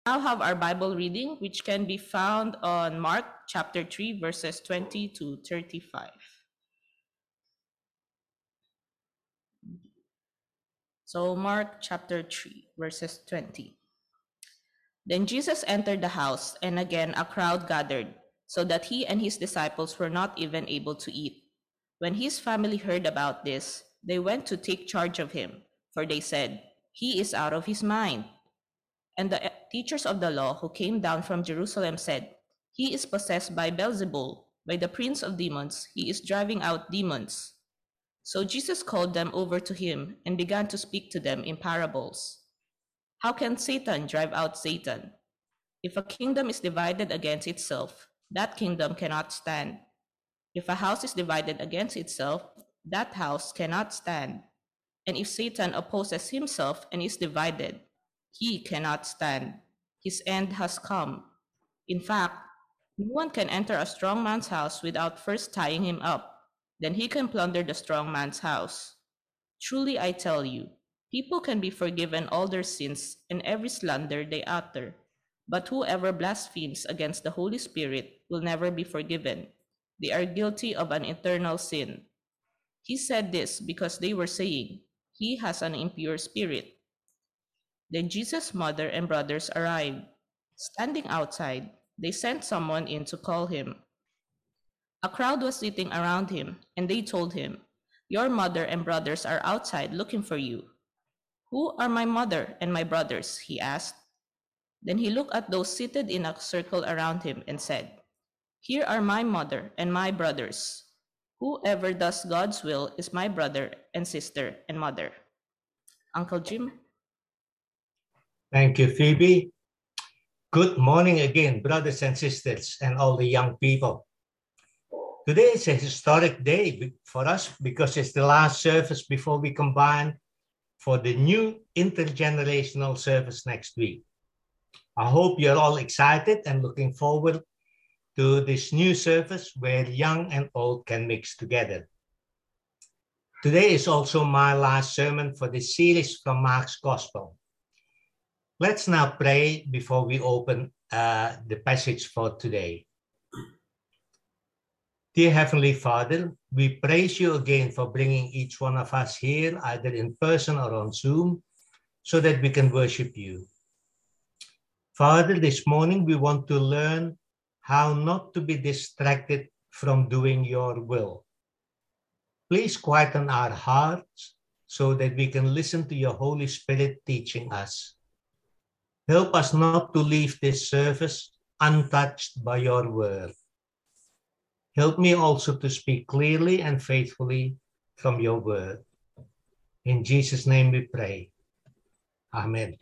Now have our Bible reading, which can be found on Mark chapter 3, verses 20 to 35. So, Mark chapter 3, verses 20. Then Jesus entered the house, and again a crowd gathered, so that he and his disciples were not even able to eat. When his family heard about this, they went to take charge of him, for they said, "He is out of his mind." And the teachers of the law who came down from Jerusalem said, "He is possessed by Beelzebul, by the prince of demons. He is driving out demons." So Jesus called them over to him and began to speak to them in parables. "How can Satan drive out Satan? If a kingdom is divided against itself, that kingdom cannot stand. If a house is divided against itself, that house cannot stand. And if Satan opposes himself and is divided, he cannot stand. His end has come. In fact, no one can enter a strong man's house without first tying him up. Then he can plunder the strong man's house. Truly I tell you, people can be forgiven all their sins and every slander they utter. But whoever blasphemes against the Holy Spirit will never be forgiven. They are guilty of an eternal sin. He said this because they were saying, "He has an impure spirit." Then Jesus' mother and brothers arrived. Standing outside, they sent someone in to call him. A crowd was sitting around him, and they told him, "Your mother and brothers are outside looking for you." "Who are my mother and my brothers?" he asked. Then he looked at those seated in a circle around him and said, "Here are my mother and my brothers. Whoever does God's will is my brother and sister and mother." Uncle Jim? Thank you, Phoebe. Good morning again, brothers and sisters, and all the young people. Today is a historic day for us because it's the last service before we combine for the new intergenerational service next week. I hope you're all excited and looking forward to this new service where young and old can mix together. Today is also my last sermon for the series from Mark's Gospel. Let's now pray before we open the passage for today. Dear Heavenly Father, we praise you again for bringing each one of us here, either in person or on Zoom, so that we can worship you. Father, this morning we want to learn how not to be distracted from doing your will. Please quieten our hearts so that we can listen to your Holy Spirit teaching us. Help us not to leave this service untouched by your word. Help me also to speak clearly and faithfully from your word. In Jesus' name we pray. Amen.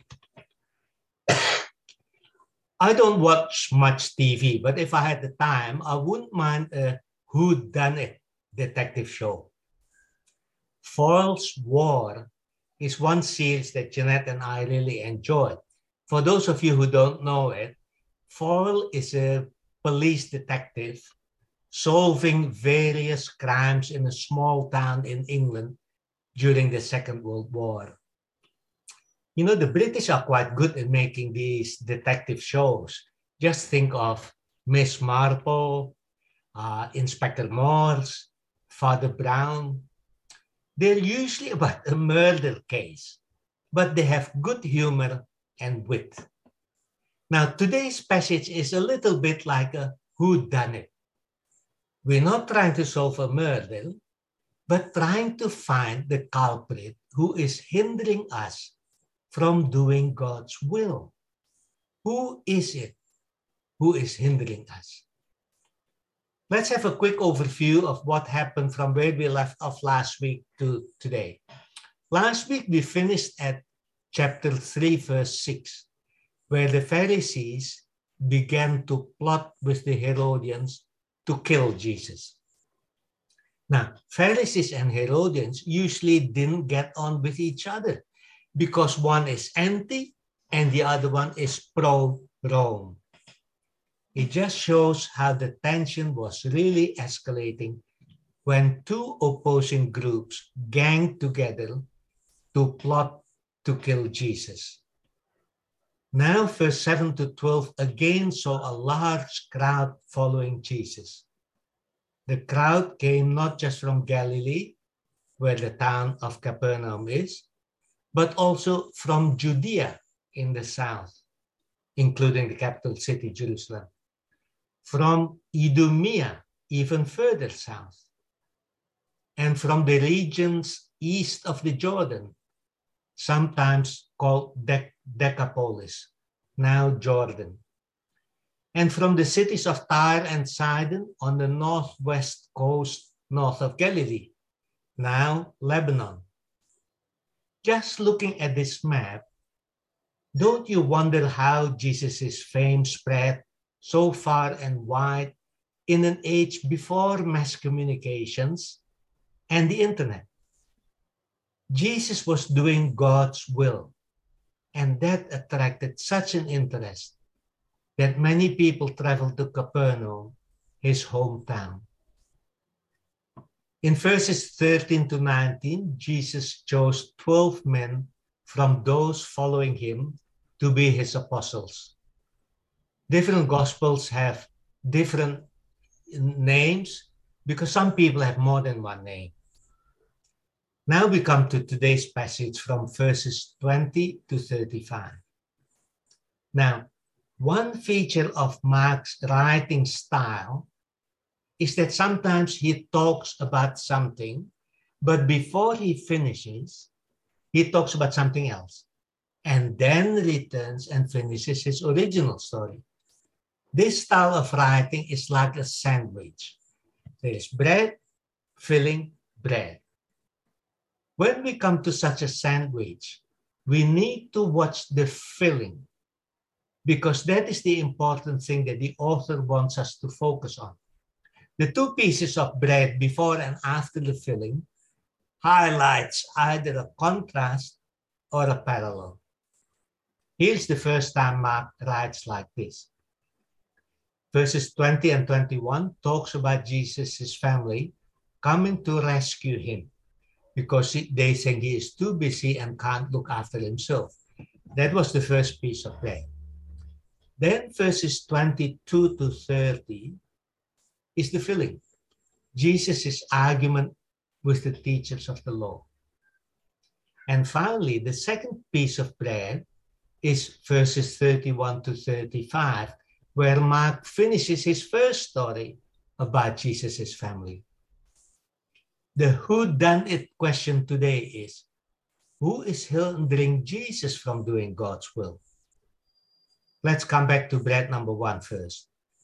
I don't watch much TV, but if I had the time, I wouldn't mind a whodunit detective show. Foyle's War is one series that Jeanette and I really enjoyed. For those of you who don't know it, Foyle is a police detective solving various crimes in a small town in England during the Second World War. You know, the British are quite good at making these detective shows. Just think of Miss Marple, Inspector Morse, Father Brown. They're usually about a murder case, but they have good humor and wit. Now, today's passage is a little bit like a whodunit. We're not trying to solve a murder, but trying to find the culprit who is hindering us from doing God's will. Who is it who is hindering us? Let's have a quick overview of what happened from where we left off last week to today. Last week, we finished at chapter 3, verse 6, where the Pharisees began to plot with the Herodians to kill Jesus. Now, Pharisees and Herodians usually didn't get on with each other because one is anti and the other one is pro-Rome. It just shows how the tension was really escalating when two opposing groups ganged together to plot to kill Jesus. Now, verse 7 to 12 again saw a large crowd following Jesus. The crowd came not just from Galilee, where the town of Capernaum is, but also from Judea in the south, including the capital city, Jerusalem, from Idumea, even further south, and from the regions east of the Jordan, sometimes called Decapolis, now Jordan, and from the cities of Tyre and Sidon on the northwest coast north of Galilee, now Lebanon. Just looking at this map, don't you wonder how Jesus' fame spread so far and wide in an age before mass communications and the internet? Jesus was doing God's will, and that attracted such an interest that many people traveled to Capernaum, his hometown. In verses 13 to 19, Jesus chose 12 men from those following him to be his apostles. Different gospels have different names because some people have more than one name. Now we come to today's passage from verses 20 to 35. Now, one feature of Mark's writing style is that sometimes he talks about something, but before he finishes, he talks about something else, and then returns and finishes his original story. This style of writing is like a sandwich. There is bread, filling, bread. When we come to such a sandwich, we need to watch the filling, because that is the important thing that the author wants us to focus on. The two pieces of bread before and after the filling highlights either a contrast or a parallel. Here's the first time Mark writes like this. Verses 20 and 21 talks about Jesus' family coming to rescue him because they think he is too busy and can't look after himself. That was the first piece of bread. Then verses 22 to 30 is the filling. Jesus' argument with the teachers of the law. And finally, the second piece of bread is verses 31 to 35, where Mark finishes his first story about Jesus' family. The whodunit question today is, who is hindering Jesus from doing God's will? Let's come back to bread number 1 first.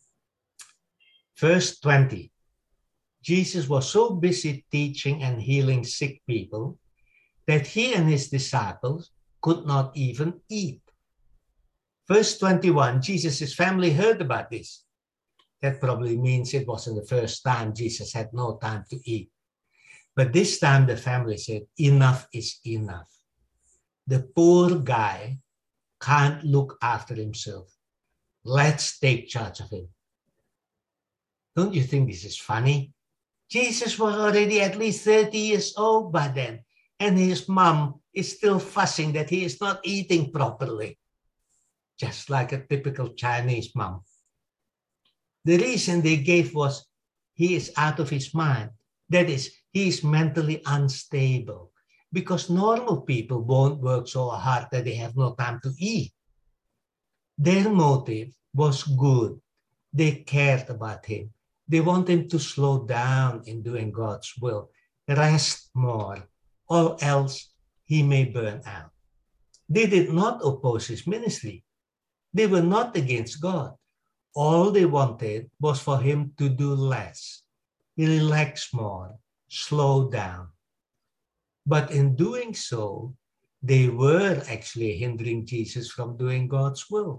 Verse 20. Jesus was so busy teaching and healing sick people that he and his disciples could not even eat. Verse 21, Jesus' family heard about this. That probably means it wasn't the first time Jesus had no time to eat. But this time the family said, enough is enough. The poor guy can't look after himself. Let's take charge of him. Don't you think this is funny? Jesus was already at least 30 years old by then, and his mom is still fussing that he is not eating properly. Just like a typical Chinese mom. The reason they gave was he is out of his mind. That is, he is mentally unstable, because normal people won't work so hard that they have no time to eat. Their motive was good. They cared about him. They want him to slow down in doing God's will, rest more, or else he may burn out. They did not oppose his ministry. They were not against God. All they wanted was for him to do less, relax more, slow down. But in doing so, they were actually hindering Jesus from doing God's will.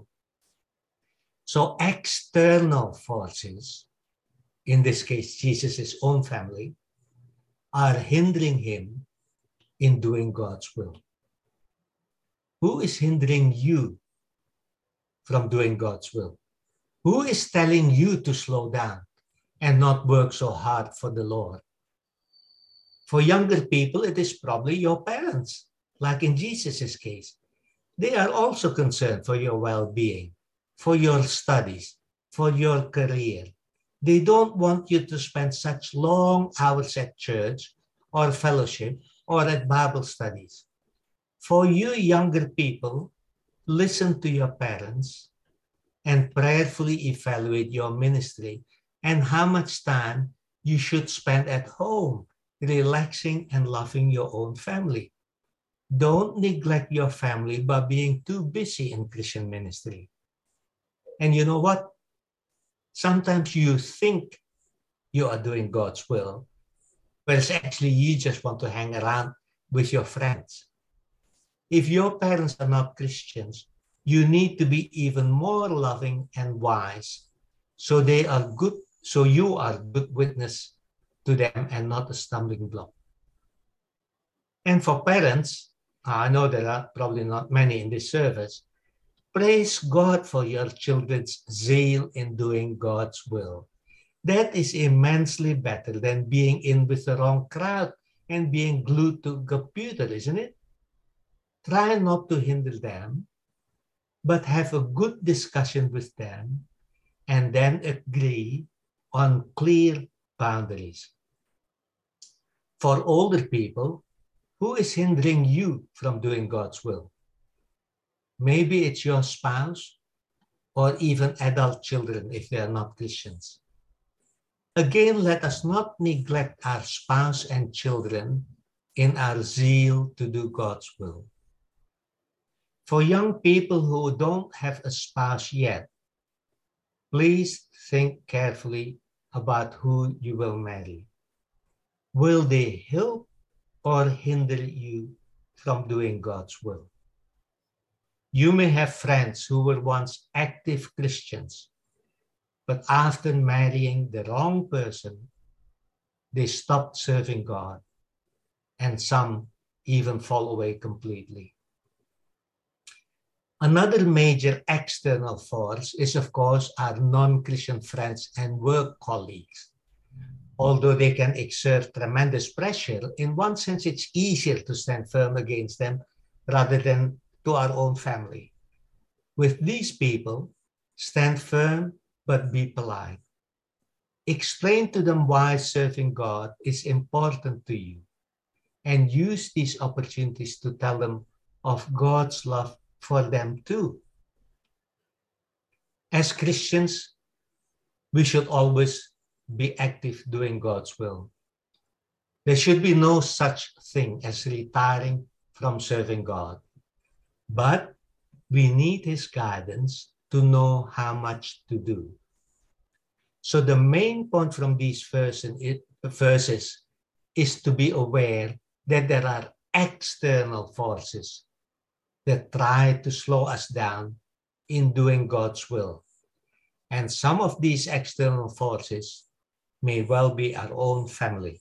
So external forces, in this case, Jesus' own family, are hindering him in doing God's will. Who is hindering you from doing God's will? Who is telling you to slow down and not work so hard for the Lord? For younger people, it is probably your parents, like in Jesus' case. They are also concerned for your well-being, for your studies, for your career. They don't want you to spend such long hours at church or fellowship or at Bible studies. For you younger people, listen to your parents and prayerfully evaluate your ministry and how much time you should spend at home, relaxing and loving your own family. Don't neglect your family by being too busy in Christian ministry. And you know what? Sometimes you think you are doing God's will, whereas actually you just want to hang around with your friends. If your parents are not Christians, you need to be even more loving and wise, so you are good witness to them and not a stumbling block. And for parents, I know there are probably not many in this service, praise God for your children's zeal in doing God's will. That is immensely better than being in with the wrong crowd and being glued to a computer, isn't it? Try not to hinder them, but have a good discussion with them and then agree on clear boundaries. For older people, who is hindering you from doing God's will? Maybe it's your spouse or even adult children if they are not Christians. Again, let us not neglect our spouse and children in our zeal to do God's will. For young people who don't have a spouse yet, please think carefully about who you will marry. Will they help or hinder you from doing God's will? You may have friends who were once active Christians, but after marrying the wrong person, they stopped serving God, and some even fall away completely. Another major external force is, of course, our non-Christian friends and work colleagues. Although they can exert tremendous pressure, in one sense, it's easier to stand firm against them rather than to our own family. With these people, stand firm, but be polite. Explain to them why serving God is important to you, and use these opportunities to tell them of God's love for them too. As Christians, we should always be active doing God's will. There should be no such thing as retiring from serving God, but we need His guidance to know how much to do. So the main point from these verses is to be aware that there are external forces that try to slow us down in doing God's will. And some of these external forces may well be our own family.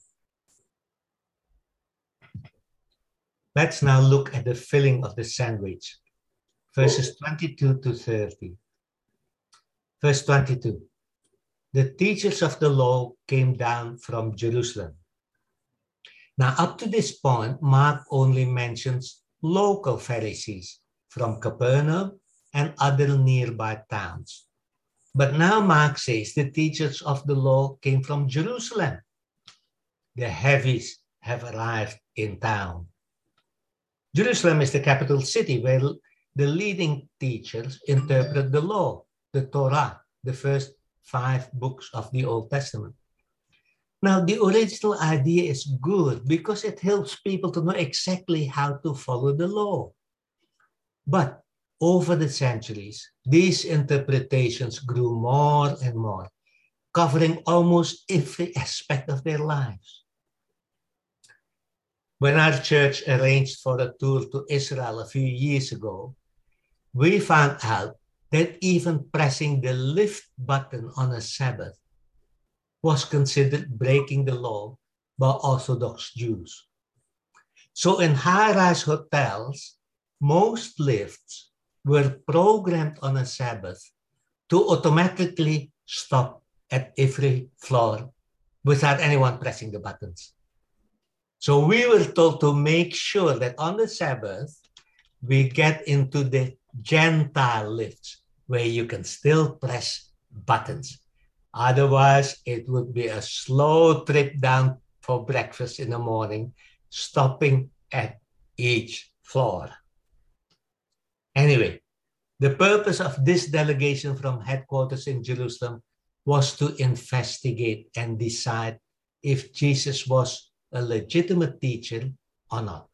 Let's now look at the filling of the sandwich, verses 22 to 30. Verse 22. The teachers of the law came down from Jerusalem. Now, up to this point, Mark only mentions local Pharisees from Capernaum and other nearby towns. But now Mark says the teachers of the law came from Jerusalem. The heavies have arrived in town. Jerusalem is the capital city where the leading teachers interpret the law, the Torah, the first 5 books of the Old Testament. Now, the original idea is good because it helps people to know exactly how to follow the law. But over the centuries, these interpretations grew more and more, covering almost every aspect of their lives. When our church arranged for a tour to Israel a few years ago, we found out that even pressing the lift button on a Sabbath was considered breaking the law by Orthodox Jews. So in high-rise hotels, most lifts were programmed on a Sabbath to automatically stop at every floor without anyone pressing the buttons. So we were told to make sure that on the Sabbath, we get into the Gentile lifts where you can still press buttons. Otherwise, it would be a slow trip down for breakfast in the morning, stopping at each floor. Anyway, the purpose of this delegation from headquarters in Jerusalem was to investigate and decide if Jesus was a legitimate teacher or not.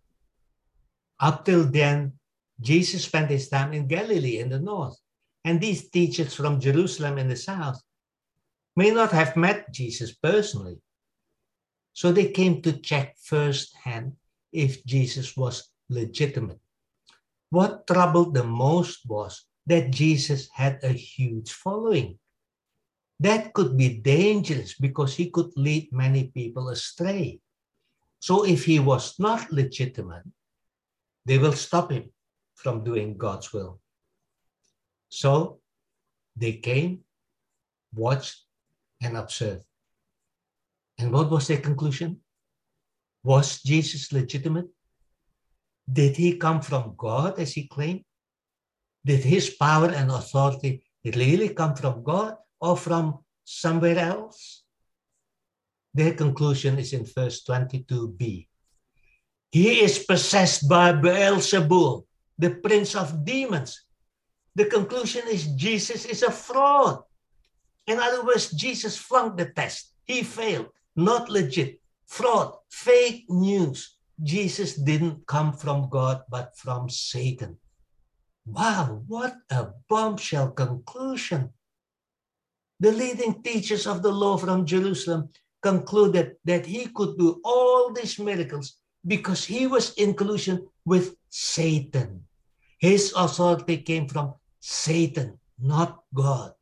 Up till then, Jesus spent his time in Galilee in the north, and these teachers from Jerusalem in the south may not have met Jesus personally. So they came to check firsthand if Jesus was legitimate. What troubled them most was that Jesus had a huge following. That could be dangerous because he could lead many people astray. So if he was not legitimate, they will stop him from doing God's will. So they came, watched, and observed. And what was their conclusion? Was Jesus legitimate? Did he come from God as he claimed? Did his power and authority really come from God or from somewhere else? Their conclusion is in verse 22b. He is possessed by Beelzebul, the prince of demons. The conclusion is Jesus is a fraud. In other words, Jesus flunked the test. He failed. Not legit. Fraud. Fake news. Jesus didn't come from God, but from Satan. Wow, what a bombshell conclusion. The leading teachers of the law from Jerusalem concluded that he could do all these miracles because he was in collusion with Satan. His authority came from Satan, not God.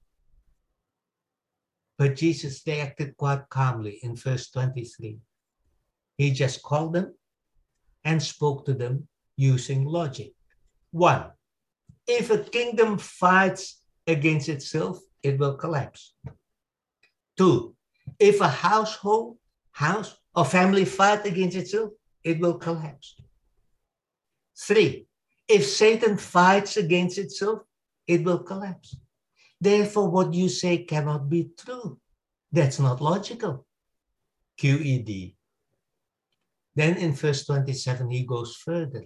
But Jesus reacted quite calmly in verse 23. He just called them and spoke to them using logic. 1. If a kingdom fights against itself, it will collapse. 2. If a house or family fight against itself, it will collapse. 3. If Satan fights against itself, it will collapse. Therefore, what you say cannot be true. That's not logical. QED. Then in verse 27, he goes further.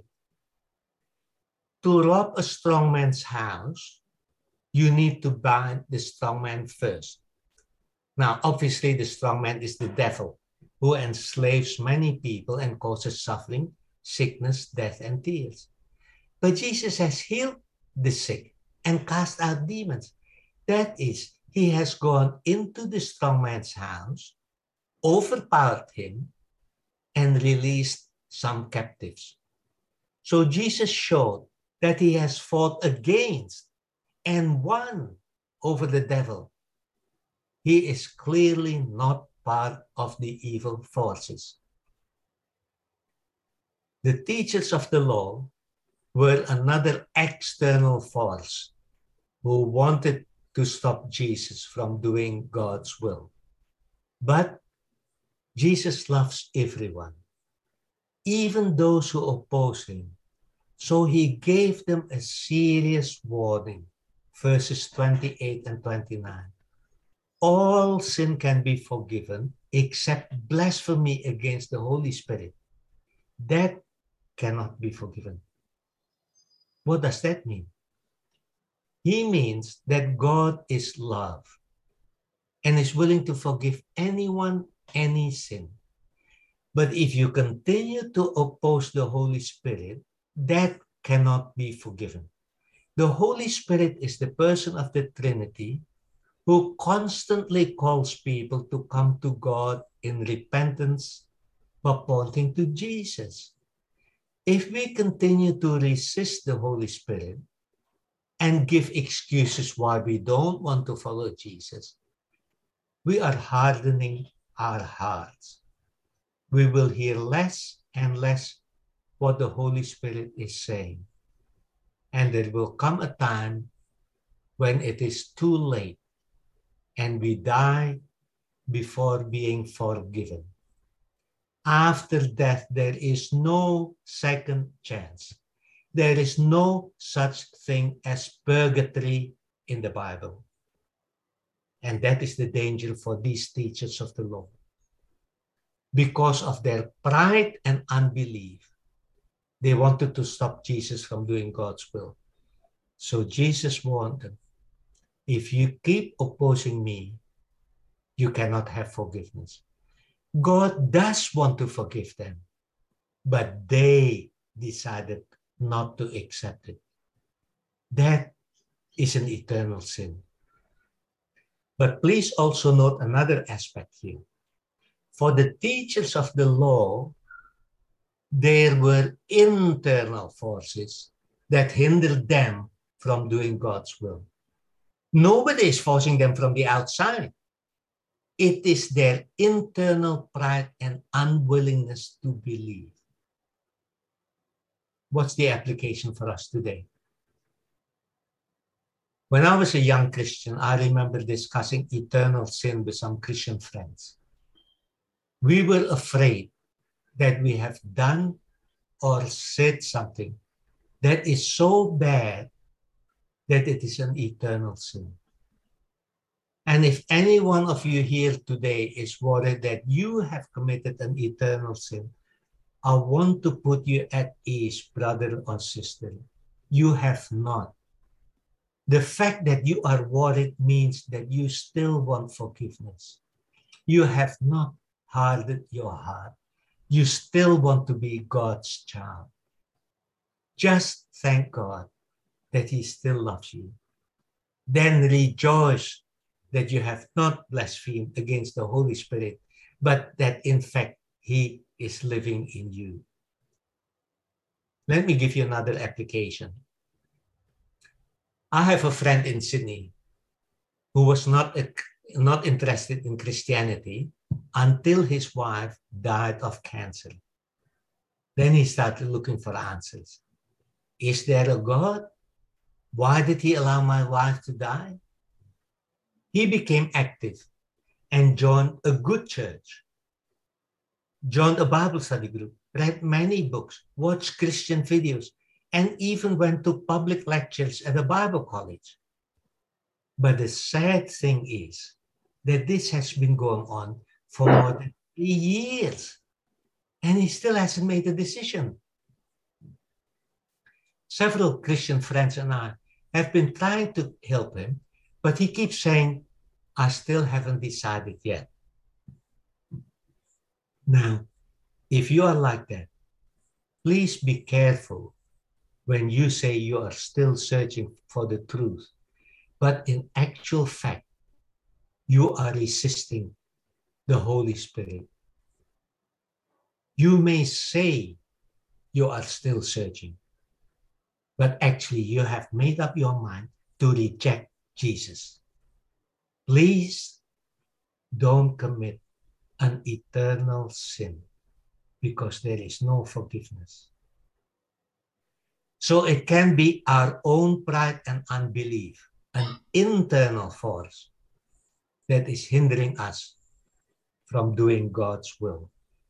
To rob a strong man's house, you need to bind the strong man first. Now, obviously, the strong man is the devil, who enslaves many people and causes suffering, sickness, death, and tears. But Jesus has healed the sick and cast out demons. That is, he has gone into the strong man's house, overpowered him, and released some captives. So Jesus showed that he has fought against and won over the devil. He is clearly not part of the evil forces. The teachers of the law were another external force who wanted to stop Jesus from doing God's will. But Jesus loves everyone, even those who oppose him. So he gave them a serious warning, verses 28 and 29. All sin can be forgiven except blasphemy against the Holy Spirit. That cannot be forgiven. What does that mean? He means that God is love and is willing to forgive anyone, any sin. But if you continue to oppose the Holy Spirit, that cannot be forgiven. The Holy Spirit is the person of the Trinity who constantly calls people to come to God in repentance by pointing to Jesus. If we continue to resist the Holy Spirit and give excuses why we don't want to follow Jesus, we are hardening our hearts. We will hear less and less what the Holy Spirit is saying. And there will come a time when it is too late and we die before being forgiven. After death, there is no second chance. there is no such thing as purgatory in the Bible. And that is the danger for these teachers of the law. Because of their pride and unbelief, they wanted to stop Jesus from doing God's will. So Jesus warned them, if you keep opposing me, you cannot have forgiveness. God does want to forgive them, but they decided not to accept it. That is an eternal sin. But please also note another aspect here. For the teachers of the law, there were internal forces that hindered them from doing God's will. Nobody is forcing them from the outside. It is their internal pride and unwillingness to believe. What's the application for us today? When I was a young Christian, I remember discussing eternal sin with some Christian friends. We were afraid that we have done or said something that is so bad that it is an eternal sin. And if any one of you here today is worried that you have committed an eternal sin, I want to put you at ease, brother or sister. You have not. The fact that you are worried means that you still want forgiveness. You have not hardened your heart. You still want to be God's child. Just thank God that He still loves you. Then rejoice that you have not blasphemed against the Holy Spirit, but that in fact He is living in you. Let me give you another application. I have a friend in Sydney who was not interested in Christianity until his wife died of cancer. Then he started looking for answers. Is there a God? Why did He allow my wife to die? He became active and joined a good church, joined a Bible study group, read many books, watched Christian videos, and even went to public lectures at a Bible college. But the sad thing is that this has been going on for more than 3 years, and he still hasn't made a decision. Several Christian friends and I have been trying to help him, but he keeps saying, I still haven't decided yet. Now, if you are like that, please be careful when you say you are still searching for the truth, but in actual fact, you are resisting the Holy Spirit. You may say you are still searching, but actually you have made up your mind to reject Jesus. Please don't commit an eternal sin because there is no forgiveness. So it can be our own pride and unbelief, an internal force that is hindering us from doing God's will.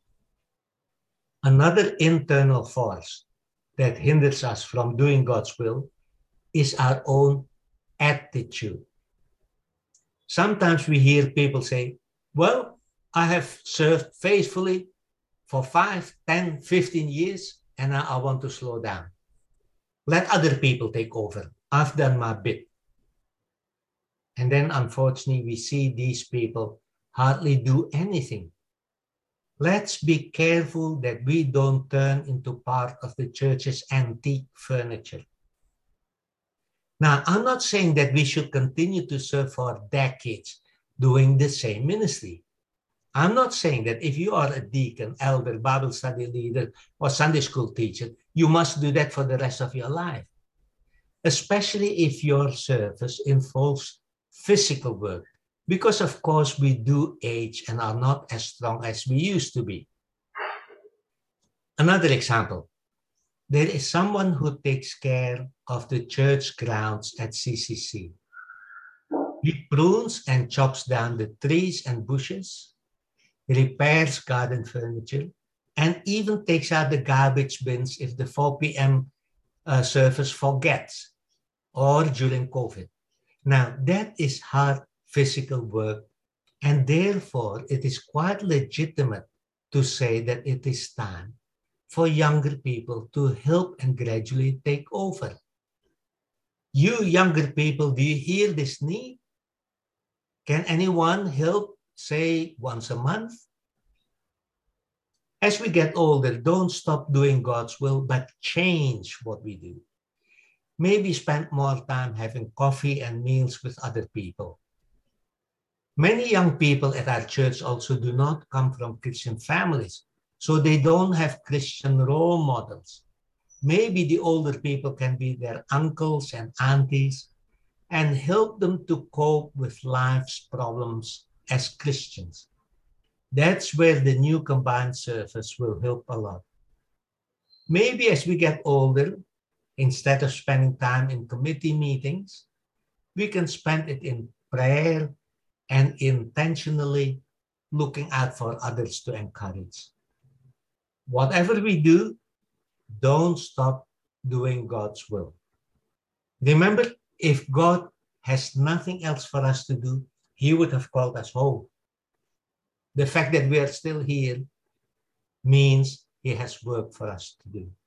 Another internal force that hinders us from doing God's will is our own attitude. Sometimes we hear people say, well, I have served faithfully for 5, 10, 15 years, and now I want to slow down. Let other people take over. I've done my bit. And then, unfortunately, we see these people hardly do anything. Let's be careful that we don't turn into part of the church's antique furniture. Now, I'm not saying that we should continue to serve for decades doing the same ministry. I'm not saying that if you are a deacon, elder, Bible study leader, or Sunday school teacher, you must do that for the rest of your life. Especially if your service involves physical work. Because, of course, we do age and are not as strong as we used to be. Another example. There is someone who takes care of the church grounds at CCC. He prunes and chops down the trees and bushes, repairs garden furniture, and even takes out the garbage bins if the 4 p.m. service forgets or during COVID. Now, that is hard physical work, and therefore it is quite legitimate to say that it is time for younger people to help and gradually take over. You younger people, do you hear this need? Can anyone help, say, once a month? As we get older, don't stop doing God's will, but change what we do. Maybe spend more time having coffee and meals with other people. Many young people at our church also do not come from Christian families, so they don't have Christian role models. Maybe the older people can be their uncles and aunties and help them to cope with life's problems as Christians. That's where the new combined service will help a lot. Maybe as we get older, instead of spending time in committee meetings, we can spend it in prayer and intentionally looking out for others to encourage. Whatever we do, don't stop doing God's will. Remember, if God has nothing else for us to do, He would have called us home. The fact that we are still here means He has work for us to do.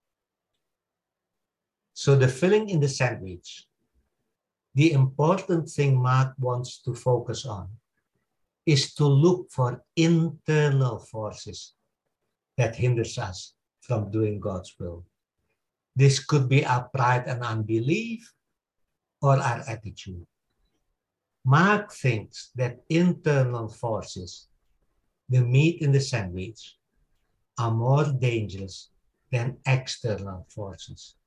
So the filling in the sandwich, the important thing Mark wants to focus on is to look for internal forces that hinders us from doing God's will. This could be our pride and unbelief or our attitude. Mark thinks that internal forces, the meat in the sandwich, are more dangerous than external forces.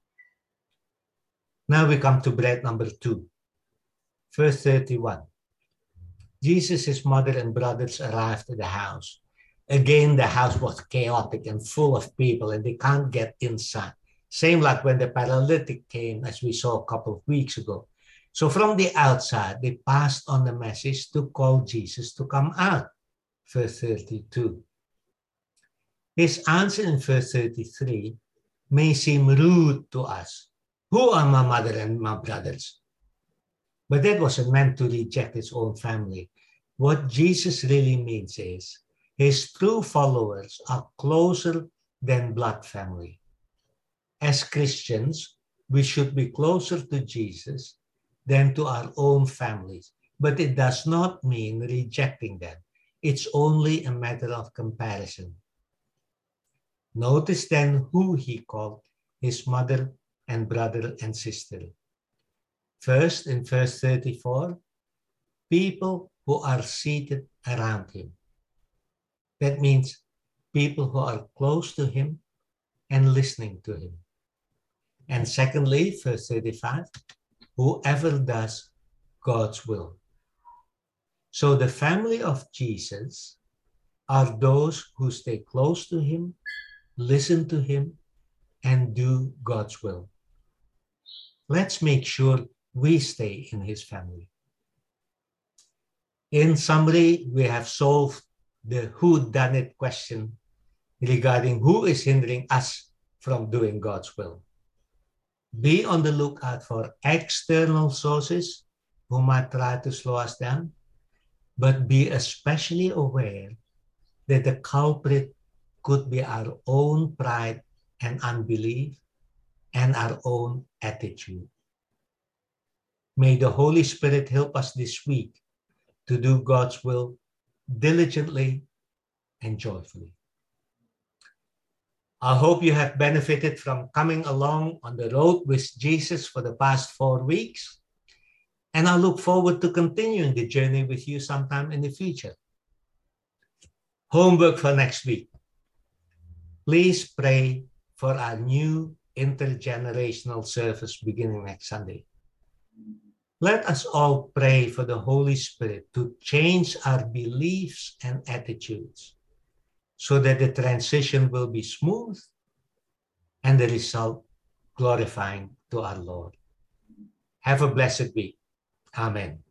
Now we come to bread number 2, verse 31. Jesus, his mother, and brothers arrived at the house. Again, the house was chaotic and full of people, and they can't get inside. Same like when the paralytic came, as we saw a couple of weeks ago. So from the outside, they passed on the message to call Jesus to come out. Verse 32. His answer in verse 33 may seem rude to us. Who are my mother and my brothers? But that wasn't meant to reject his own family. What Jesus really means is his true followers are closer than blood family. As Christians, we should be closer to Jesus than to our own families. But it does not mean rejecting them. It's only a matter of comparison. Notice then who he called his mother and brother and sister. First, in verse 34, people who are seated around him. That means people who are close to him and listening to him. And secondly, verse 35, whoever does God's will. So the family of Jesus are those who stay close to him, listen to him, and do God's will. Let's make sure we stay in his family. In summary, we have solved the who-done-it question regarding who is hindering us from doing God's will. Be on the lookout for external sources who might try to slow us down, but be especially aware that the culprit could be our own pride and unbelief and our own attitude. May the Holy Spirit help us this week to do God's will diligently and joyfully. I hope you have benefited from coming along on the road with Jesus for the past 4 weeks, and I look forward to continuing the journey with you sometime in the future. Homework for next week. Please pray for our new intergenerational service beginning next Sunday. Let us all pray for the Holy Spirit to change our beliefs and attitudes so that the transition will be smooth and the result glorifying to our Lord. Have a blessed week. Amen.